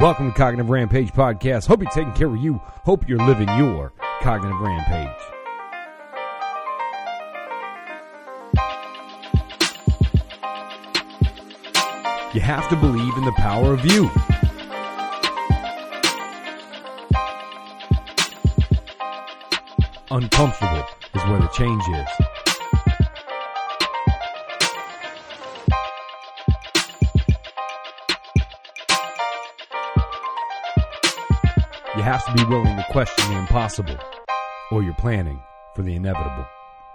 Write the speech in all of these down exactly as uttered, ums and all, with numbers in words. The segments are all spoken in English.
Welcome to Cognitive Rampage Podcast. Hope you're taking care of you. Hope you're living your cognitive rampage. You have to believe in the power of you. Uncomfortable is where the change is. You have to be willing to question the impossible, or you're planning for the inevitable.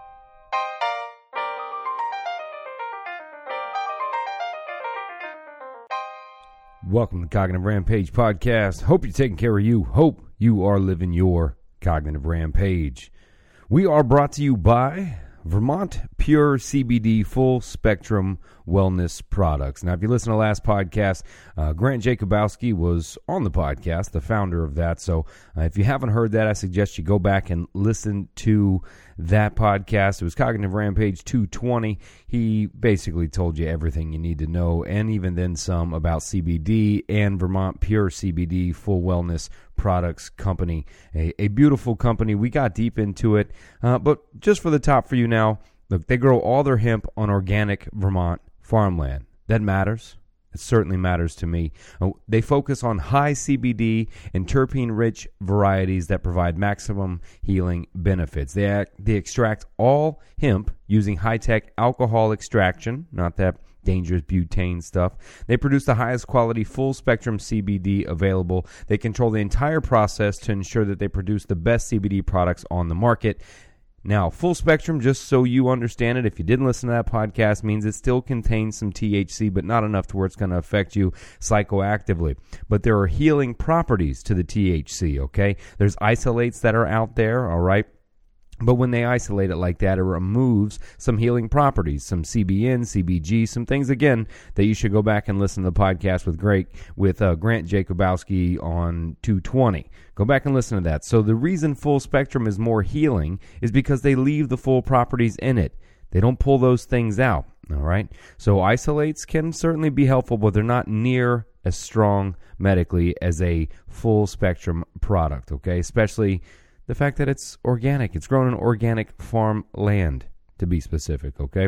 Welcome to Cognitive Rampage Podcast. Hope you're taking care of you. Hope you are living your cognitive rampage. We are brought to you by Vermont Pure C B D Full Spectrum Wellness Products. Now, if you listen to the last podcast, uh, Grant Jakubowski was on the podcast, the founder of that. So uh, if you haven't heard that, I suggest you go back and listen to that podcast. It was Cognitive Rampage two twenty. He basically told you everything you need to know, and even then some, about C B D and Vermont Pure C B D Full Wellness Products Company. A, a beautiful company. We got deep into it, uh, but just for the top for you now, look, they grow all their hemp on organic Vermont farmland. That matters. It certainly matters to me. Uh, they focus on high C B D and terpene-rich varieties that provide maximum healing benefits. They, act, they extract all hemp using high-tech alcohol extraction, not that dangerous butane stuff. They produce the highest quality full-spectrum C B D available. They control the entire process to ensure that they produce the best C B D products on the market. Now, full spectrum, just so you understand it, if you didn't listen to that podcast, means it still contains some T H C, but not enough to where it's going to affect you psychoactively. But there are healing properties to the T H C, okay? There's isolates that are out there, all right? But when they isolate it like that, it removes some healing properties, some C B N, C B G, some things, again, that you should go back and listen to the podcast with Greg, with uh, Grant Jakubowski on two twenty. Go back and listen to that. So the reason full spectrum is more healing is because they leave the full properties in it. They don't pull those things out, all right? So isolates can certainly be helpful, but they're not near as strong medically as a full spectrum product, okay? Especially the fact that it's organic. It's grown in organic farmland, to be specific, okay?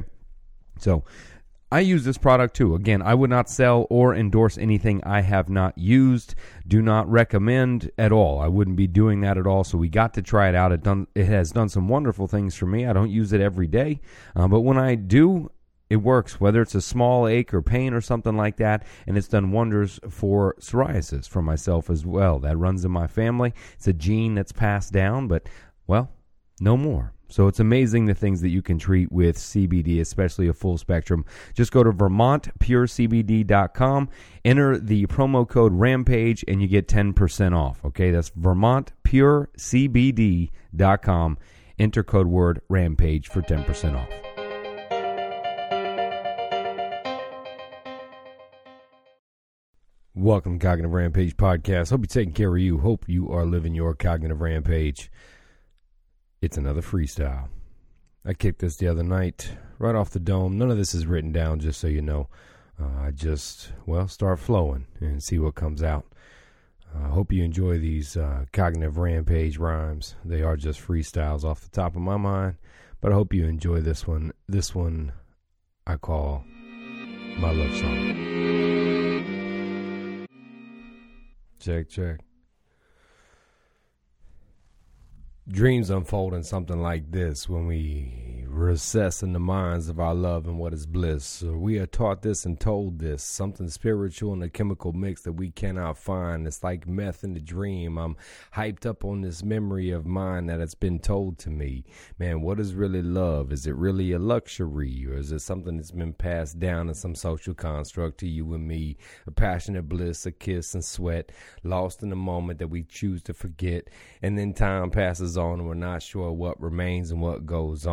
So I use this product too. Again, I would not sell or endorse anything I have not used. Do not recommend at all. I wouldn't be doing that at all. So we got to try it out. It done. It has done some wonderful things for me. I don't use it every day, uh, but when I do, it works, whether it's a small ache or pain or something like that, and it's done wonders for psoriasis for myself as well. That runs in my family. It's a gene that's passed down, but, well, no more. So it's amazing the things that you can treat with C B D, especially a full spectrum. Just go to Vermont Pure C B D dot com, enter the promo code RAMPAGE, and you get ten percent off, okay? That's Vermont Pure C B D dot com. Enter code word RAMPAGE for ten percent off. Welcome to Cognitive Rampage Podcast. Hope you're taking care of you. Hope you are living your cognitive rampage. It's another freestyle. I kicked this the other night right off the dome. None of this is written down, just so you know. Uh, I just, well, start flowing and see what comes out. I uh, hope you enjoy these uh, cognitive rampage rhymes. They are just freestyles off the top of my mind, but I hope you enjoy this one. This one I call my love song. Check, check. Dreams unfold in something like this when we recess in the minds of our love and what is bliss. We are taught this and told this, something spiritual in a chemical mix that we cannot find. It's like meth in the dream. I'm hyped up on this memory of mine that it's been told to me. Man, what is really love? Is it really a luxury, or is it something that's been passed down in some social construct to you and me? A passionate bliss, a kiss and sweat, lost in the moment that we choose to forget, and then time passes on and we're not sure what remains and what goes on. We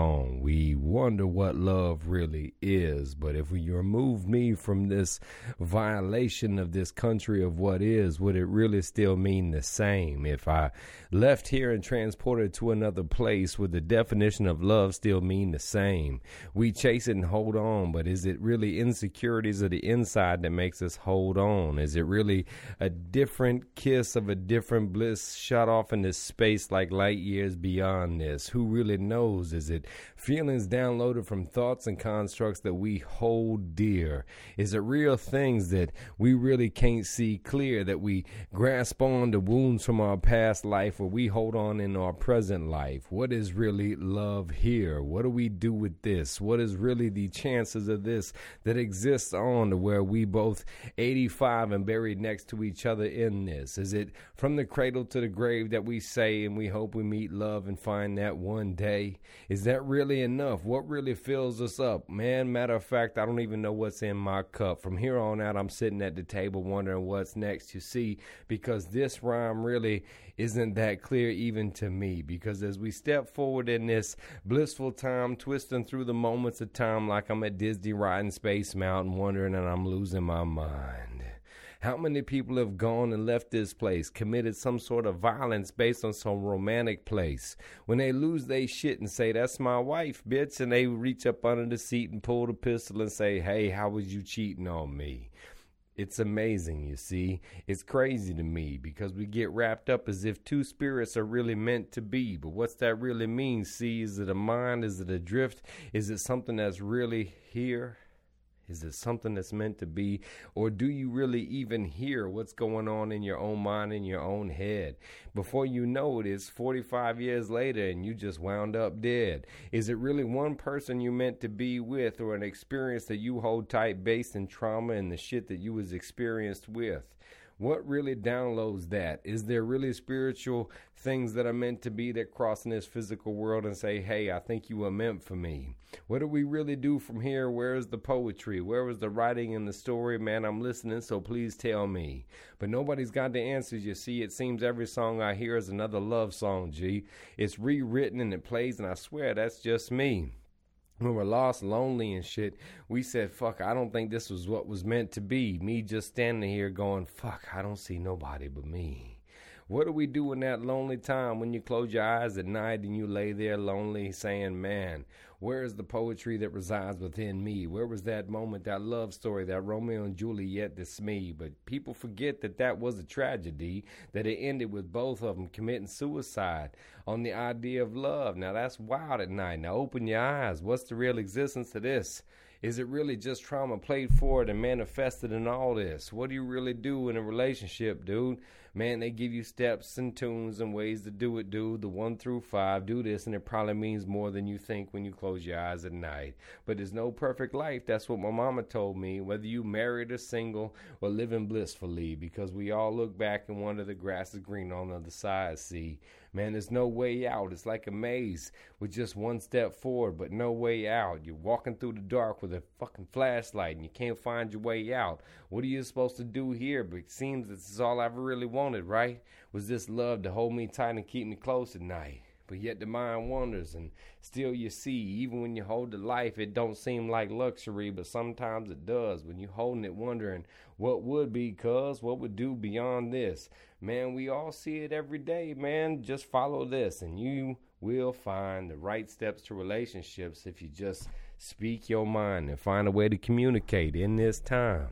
we wonder what love really is. But if we remove me from this violation of this country of what is, would it really still mean the same? If I left here and transported to another place, would the definition of love still mean the same? We chase it and hold on, but is it really insecurities of the inside that makes us hold on? Is it really a different kiss of a different bliss shut off in this space like light years beyond this? Who really knows? Is it feelings downloaded from thoughts and constructs that we hold dear? Is it real things that we really can't see clear, that we grasp on to wounds from our past life, or we hold on in our present life? What is really love here? What do we do with this? What is really the chances of this that exists on to where we both eighty-five and buried next to each other in this? Is it from the cradle to the grave that we say and we hope we meet love and find that one day? Is that really enough? What really fills us up? Man, matter of fact, I don't even know what's in my cup. From here on out, I'm sitting at the table wondering what's next, you see, because this rhyme really isn't that clear even to me. Because as we step forward in this blissful time, twisting through the moments of time like I'm at Disney riding Space Mountain, wondering and I'm losing my mind. How many people have gone and left this place, committed some sort of violence based on some romantic place? When they lose they shit and say, that's my wife, bitch, and they reach up under the seat and pull the pistol and say, hey, how was you cheating on me? It's amazing, you see. It's crazy to me because we get wrapped up as if two spirits are really meant to be. But what's that really mean? See, is it a mind? Is it a drift? Is it something that's really here? Is it something that's meant to be? Or do you really even hear what's going on in your own mind, in your own head? Before you know it, it's forty-five years later and you just wound up dead. Is it really one person you meant to be with, or an experience that you hold tight based in trauma and the shit that you was experienced with? What really downloads that? Is there really spiritual things that are meant to be that cross in this physical world and say, hey, I think you were meant for me? What do we really do from here? Where is the poetry? Where was the writing and the story? Man, I'm listening, so please tell me. But nobody's got the answers, you see. It seems every song I hear is another love song, G. It's rewritten and it plays, and I swear that's just me. When we're lost, lonely and shit, we said, fuck, I don't think this was what was meant to be. Me just standing here going, fuck, I don't see nobody but me. What do we do in that lonely time when you close your eyes at night and you lay there lonely saying, man, where is the poetry that resides within me? Where was that moment, that love story, that Romeo and Juliet that's me? But people forget that that was a tragedy, that it ended with both of them committing suicide on the idea of love. Now that's wild at night. Now open your eyes. What's the real existence of this? Is it really just trauma played forward and manifested in all this? What do you really do in a relationship, dude? Man, they give you steps and tunes and ways to do it, dude. The one through five, do this, and it probably means more than you think when you close your eyes at night. But there's no perfect life. That's what my mama told me, whether you married or single or living blissfully, because we all look back and wonder the grass is green on the other side, see? Man, there's no way out. It's like a maze with just one step forward, but no way out. You're walking through the dark with a fucking flashlight and you can't find your way out. What are you supposed to do here? But it seems this is all I ever really wanted, right? Was this love to hold me tight and keep me close at night. But yet the mind wanders, and still you see, even when you hold the life, it don't seem like luxury, but sometimes it does. When you holding it, wondering what would be, cuz, what would do beyond this? Man, we all see it every day, man. Just follow this, and you will find the right steps to relationships if you just speak your mind and find a way to communicate in this time.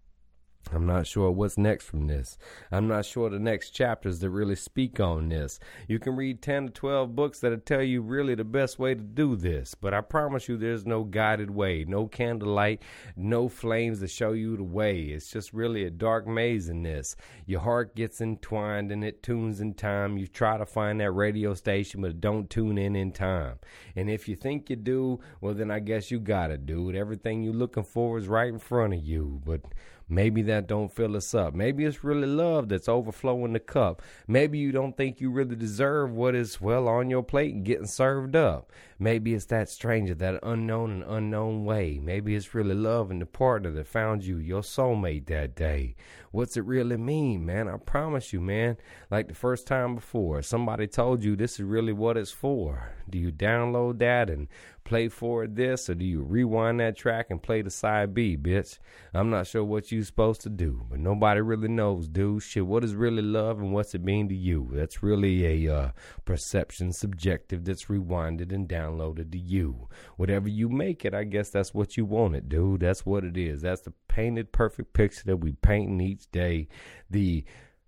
I'm not sure what's next from this. I'm not sure the next chapters that really speak on this. You can read ten to twelve books that'll tell you really the best way to do this. But I promise you there's no guided way, no candlelight, no flames to show you the way. It's just really a dark maze in this. Your heart gets entwined and it tunes in time. You try to find that radio station, but don't tune in in time. And if you think you do, well then I guess you got it, dude. Everything you're looking for is right in front of you. But maybe that don't fill us up. Maybe it's really love that's overflowing the cup. Maybe you don't think you really deserve what is, well, on your plate and getting served up. Maybe it's that stranger, that unknown and unknown way. Maybe it's really love and the partner that found you, your soulmate that day. What's it really mean, man? I promise you, man, like the first time before, somebody told you this is really what it's for. Do you download that and play forward this, or do you rewind that track and play the side B, bitch? I'm not sure what you're supposed to do, but nobody really knows, dude. Shit, what is really love and what's it mean to you? That's really a uh, perception subjective that's rewinded and downloaded to you. Whatever you make it, I guess that's what you want it, dude. That's what it is. That's the painted perfect picture that we painting each day. The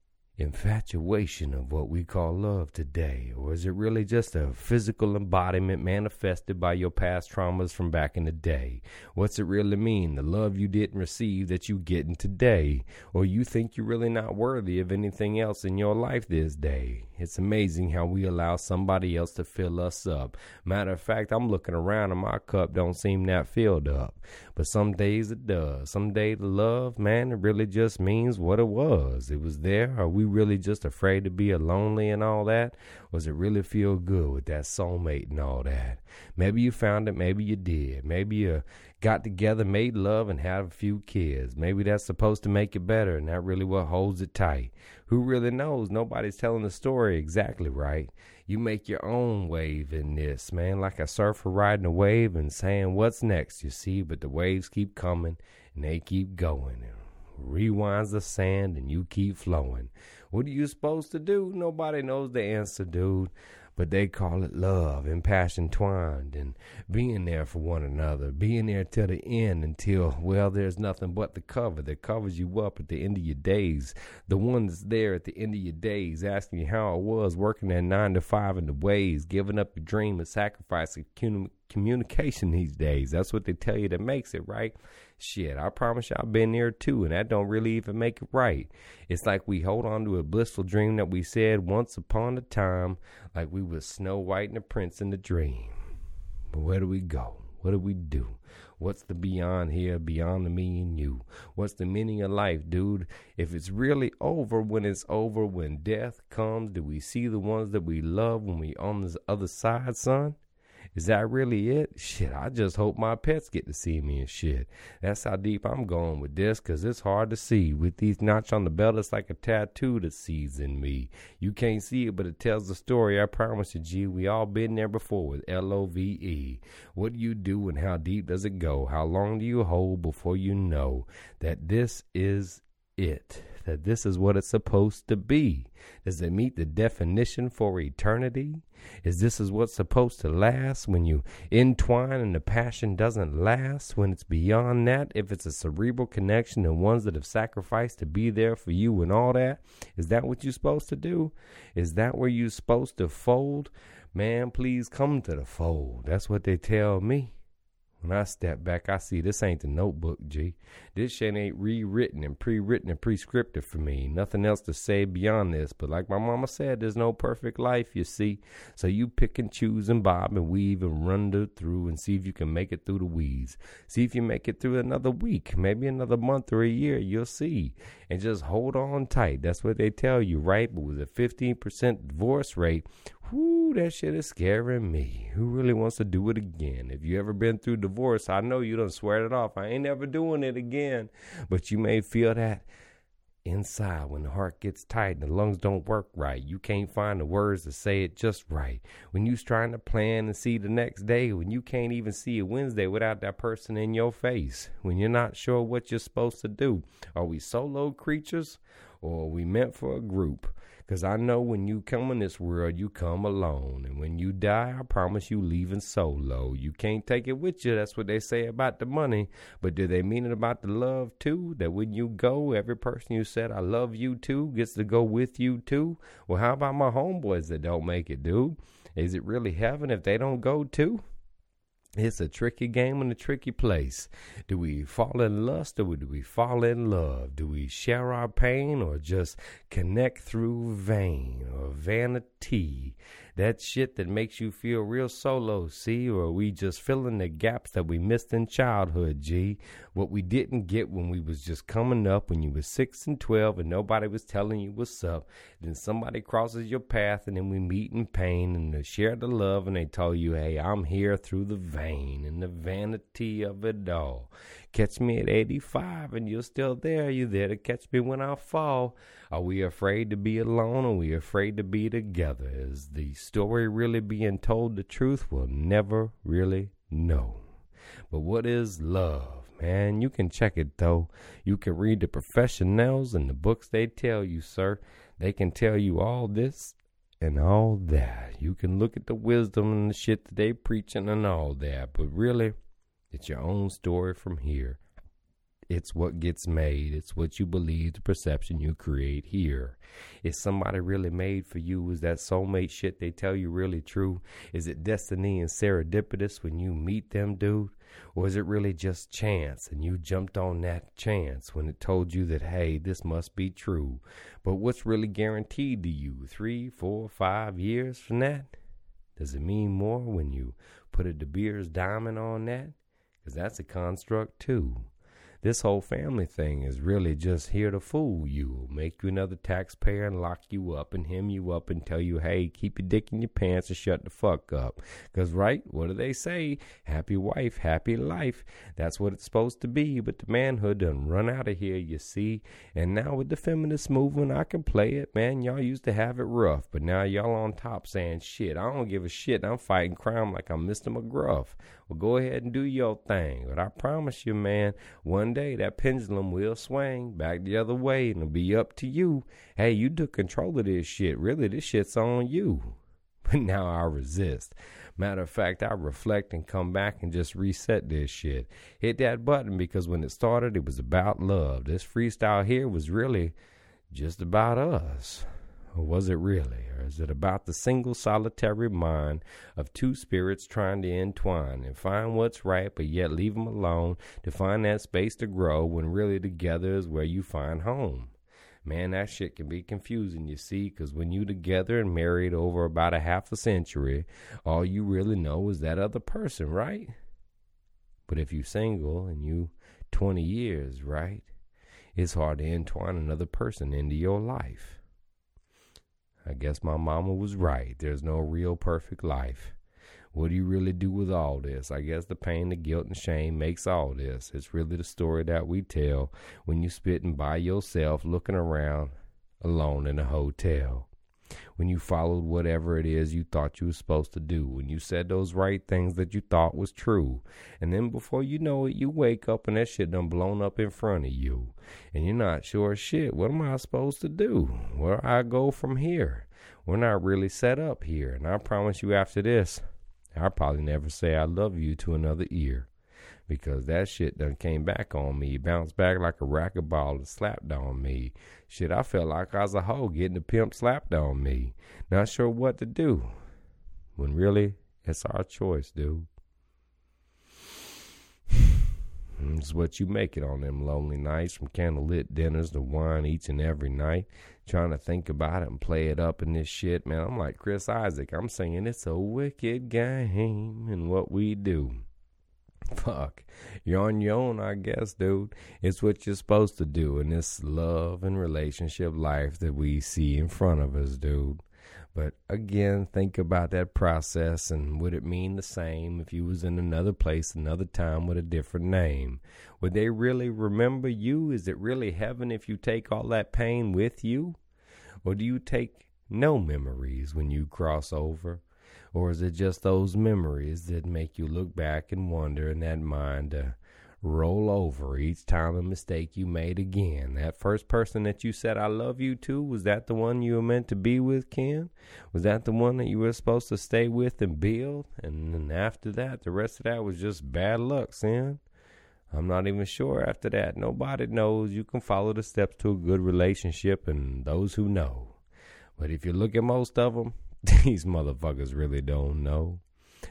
infatuation of what we call love today? Or is it really just a physical embodiment manifested by your past traumas from back in the day? What's it really mean? The love you didn't receive that you getting today? Or you think you're really not worthy of anything else in your life this day? It's amazing how we allow somebody else to fill us up. Matter of fact, I'm looking around and my cup don't seem that filled up. But some days it does. Some days the love, man, it really just means what it was. It was there. Are we really just afraid to be lonely and all that? Or does it really feel good with that soulmate and all that? Maybe you found it. Maybe you did. Maybe you got together, made love, and had a few kids. Maybe that's supposed to make it better, and that really what holds it tight. Who really knows? Nobody's telling the story exactly right. You make your own wave in this, man, like a surfer riding a wave and saying, what's next, you see? But the waves keep coming, and they keep going. Rewinds the sand, and you keep flowing. What are you supposed to do? Nobody knows the answer, dude. But they call it love and passion twined and being there for one another, being there till the end until, well, there's nothing but the cover that covers you up at the end of your days. The one that's there at the end of your days asking you how it was working that nine to five in the ways, giving up your dream and sacrificing communication these days. That's what they tell you that makes it, right? Shit, I promise you I've been there too, and that don't really even make it right. It's like we hold on to a blissful dream that we said once upon a time, like we was Snow White and the Prince in the dream. But where do we go? What do we do? What's the beyond here, beyond the me and you? What's the meaning of life, dude? If it's really over, when it's over, when death comes, do we see the ones that we love when we on the other side, son? Is that really it? Shit, I just hope my pets get to see me and shit. That's how deep I'm going with this, because it's hard to see. With these notch on the belt, it's like a tattoo that sees in me. You can't see it, but it tells the story. I promise you, G, we all been there before with L O V E. What do you do and how deep does it go? How long do you hold before you know that this is it? That this is what it's supposed to be? Does it meet the definition for eternity? Is this is what's supposed to last when you entwine and the passion doesn't last? When it's beyond that, if it's a cerebral connection and ones that have sacrificed to be there for you and all that, is that what you're supposed to do? Is that where you're supposed to fold? Man, please come to the fold. That's what they tell me. When I step back, I see this ain't the Notebook, G. This shit ain't rewritten and pre-written and prescriptive for me. Nothing else to say beyond this. But like my mama said, there's no perfect life, you see. So you pick and choose and bob and weave and run through and see if you can make it through the weeds. See if you make it through another week, maybe another month or a year, you'll see. And just hold on tight. That's what they tell you, right? But with a fifteen percent divorce rate, whoo, that shit is scaring me. Who really wants to do it again? If you ever been through divorce, I know you done swear it off. I ain't never doing it again. But you may feel that inside when the heart gets tight and the lungs don't work right. You can't find the words to say it just right. When you's trying to plan and see the next day, when you can't even see a Wednesday without that person in your face, when you're not sure what you're supposed to do. Are we solo creatures or are we meant for a group? Because I know when you come in this world, you come alone. And when you die, I promise you leaving solo. You can't take it with you. That's what they say about the money. But do they mean it about the love too? That when you go, every person you said, I love you too, gets to go with you too? Well, how about my homeboys that don't make it, dude? Is it really heaven if they don't go too? It's a tricky game and a tricky place. Do we fall in lust or do we fall in love? Do we share our pain or just connect through vain or vanity? That shit that makes you feel real solo, see? Or are we just filling the gaps that we missed in childhood, G? What we didn't get when we was just coming up, when you was six and twelve and nobody was telling you what's up. Then somebody crosses your path and then we meet in pain and they share the love and they tell you, hey, I'm here through the vain and the vanity of it all. Catch me at eighty-five and you're still there. You there to catch me when I fall. Are we afraid to be alone or are we afraid to be together? Is the story really being told the truth? We'll never really know. But what is love? Man, you can check it though. You can read the professionals and the books they tell you, sir. They can tell you all this and all that. You can look at the wisdom and the shit that they preaching and all that. But really, it's your own story from here. It's what gets made. It's what you believe, the perception you create here. Is somebody really made for you? Is that soulmate shit they tell you really true? Is it destiny and serendipitous when you meet them, dude? Or is it really just chance and you jumped on that chance when it told you that, hey, this must be true? But what's really guaranteed to you? Three, four, five years from that? Does it mean more when you put a De Beers diamond on that? Because that's a construct too. This whole family thing is really just here to fool you, make you another taxpayer and lock you up and hem you up and tell you, hey, keep your dick in your pants and shut the fuck up. Because, right, what do they say? Happy wife, happy life. That's what it's supposed to be, but the manhood done run out of here, you see. And now with the feminist movement, I can play it, man. Y'all used to have it rough, but now y'all on top saying, shit, I don't give a shit. I'm fighting crime like I'm Mister McGruff. Well, go ahead and do your thing. But I promise you, man, one day that pendulum will swing back the other way and it'll be up to you. Hey, you took control of this shit. Really, this shit's on you. But now I resist. Matter of fact, I reflect and come back and just reset this shit. Hit that button because when it started, it was about love. This freestyle here was really just about us. Or was it really? Or is it about the single solitary mind of two spirits trying to entwine and find what's right but yet leave them alone to find that space to grow when really together is where you find home? Man, that shit can be confusing, you see, because when you together and married over about a half a century, all you really know is that other person, right? But if you single and you twenty years, right, it's hard to entwine another person into your life. I guess my mama was right. There's no real perfect life. What do you really do with all this? I guess the pain, the guilt, and shame makes all this. It's really the story that we tell when you spitting by yourself, looking around, alone in a hotel. When you followed whatever it is you thought you were supposed to do. When you said those right things that you thought was true. And then before you know it, you wake up and that shit done blown up in front of you. And you're not sure, shit, what am I supposed to do? Where do I go from here? We're not really set up here. And I promise you after this, I'll probably never say I love you to another ear. Because that shit done came back on me. Bounced back like a racquetball and slapped on me. Shit, I felt like I was a hoe getting the pimp slapped on me. Not sure what to do. When really, it's our choice, dude. It's what you make it on them lonely nights. From candlelit dinners to wine each and every night. Trying to think about it and play it up in this shit, man. I'm like Chris Isaac. I'm saying it's a wicked game in what we do. Fuck, you're on your own, I guess, dude. It's what you're supposed to do in this love and relationship life that we see in front of us, dude. But again, think about that process and would it mean the same if you was in another place, another time with a different name? Would they really remember you? Is it really heaven if you take all that pain with you? Or do you take no memories when you cross over? Or is it just those memories that make you look back and wonder in that mind to roll over each time a mistake you made again? That first person that you said I love you to, was that the one you were meant to be with, Ken? Was that the one that you were supposed to stay with and build? And then after that, the rest of that was just bad luck, Sin? I'm not even sure after that. Nobody knows. You can follow the steps to a good relationship and those who know. But if you look at most of them, these motherfuckers really don't know.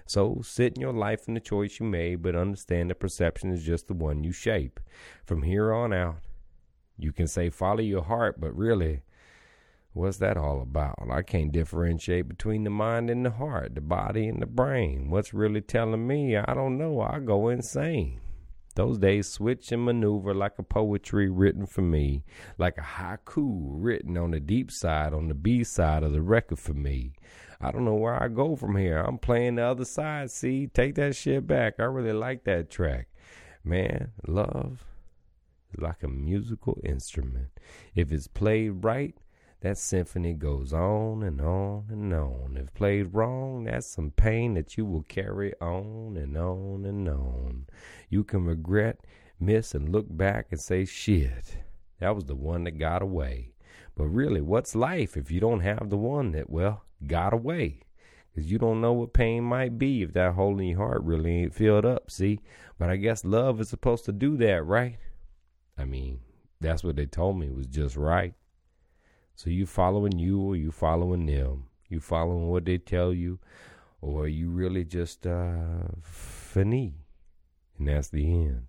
So sit in your life and the choice you made, but understand that perception is just the one you shape. From here on out, you can say follow your heart, but really, what's that all about? I can't differentiate between the mind and the heart, the body and the brain. What's really telling me? I don't know. I go insane. Those days switch and maneuver like a poetry written for me, like a haiku written on the deep side, on the B side of the record for me. I don't know where I go from here. I'm playing the other side, see? Take that shit back. I really like that track. Man, love is like a musical instrument. If it's played right, that symphony goes on and on and on. If played wrong, that's some pain that you will carry on and on and on. You can regret, miss, and look back and say, shit, that was the one that got away. But really, what's life if you don't have the one that, well, got away? Because you don't know what pain might be if that hole in your heart really ain't filled up, see? But I guess love is supposed to do that, right? I mean, that's what they told me was just right. So you following you or you following them? You following what they tell you, or are you really just uh, fini? And that's the end.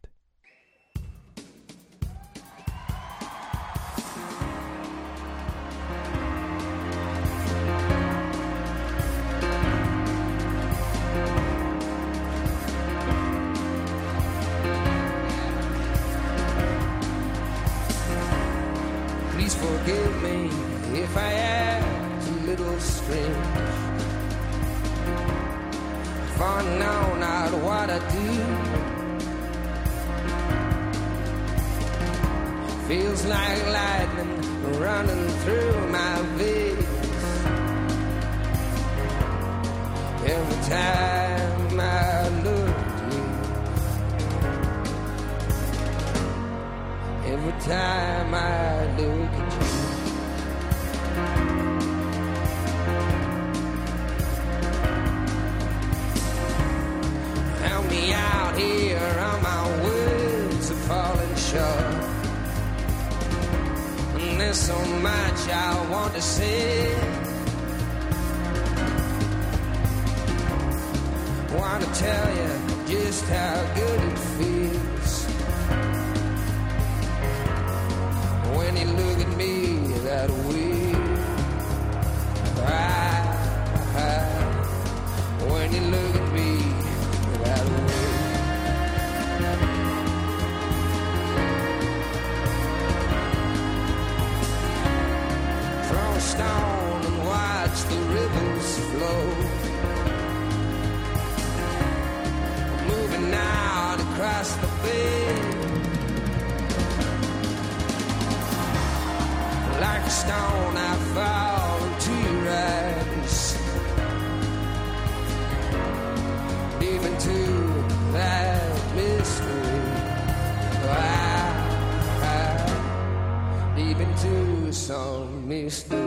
Please forgive me if I act a little strange, if I know not what I do. Feels like lightning running through my veins every time I look at you, every time I look at you. Help me out here, on my words are falling short. And there's so much I want to say. Want to tell you just how good it feels when you look at me that way. I, I, when you look at me that way. Throw a stone and watch the rivers flow, moving out across the bay. Like a stone I fall into your eyes, deep into that mystery. I, I, deep into some mystery.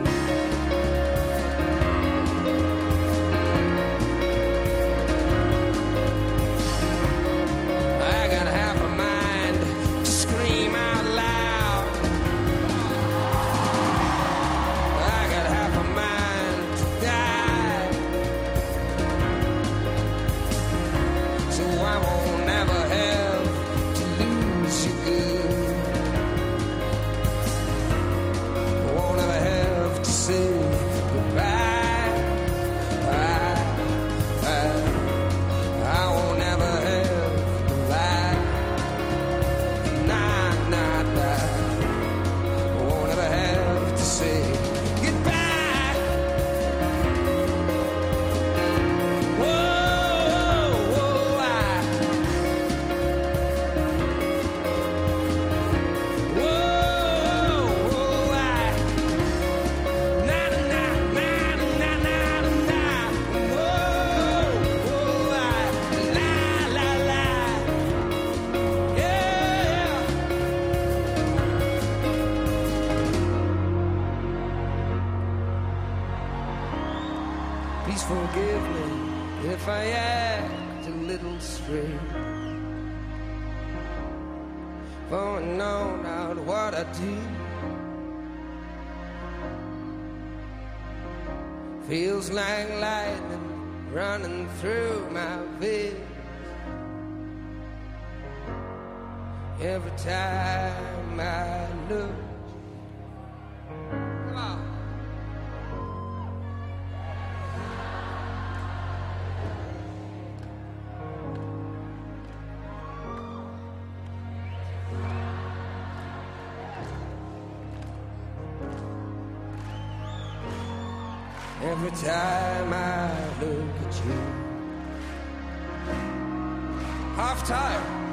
Please forgive me if I act a little strange, for I know not what I do. Feels like lightning running through my veins. Every time I look, come on. Every time I look at you, half tired.